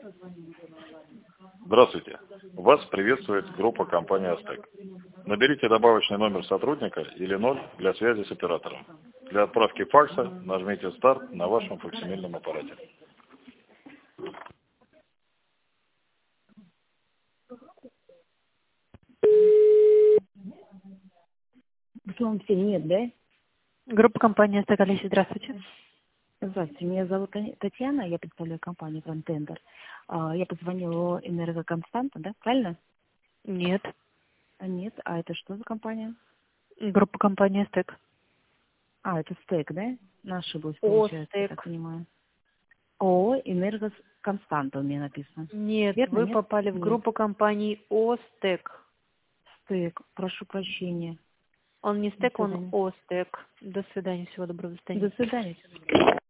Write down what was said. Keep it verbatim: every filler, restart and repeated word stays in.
Здравствуйте. Вас приветствует группа компании «Астек». Наберите добавочный номер сотрудника или ноль для связи с оператором. Для отправки факса нажмите «Старт» на вашем факсимильном аппарате. Нет, да? Группа компании «Астек». Алексей, здравствуйте. Здравствуйте, меня зовут Татьяна, я представляю компанию «Фронтендер». Я позвонила «Энергоконстанта», да? Правильно? Нет. А нет, а это что за компания? Группа компании «Астек». А, это «Стек», да? Ошиблась, О, получается, я так «Стек». понимаю. ООО «Энергоконстанта» у меня написано. Нет, Верно, вы нет? попали в Нет. группу компании «Остек». «Стек», прошу прощения. Он не До «Стек», он свидания. «Остек». До свидания, всего доброго, до свидания. До свидания.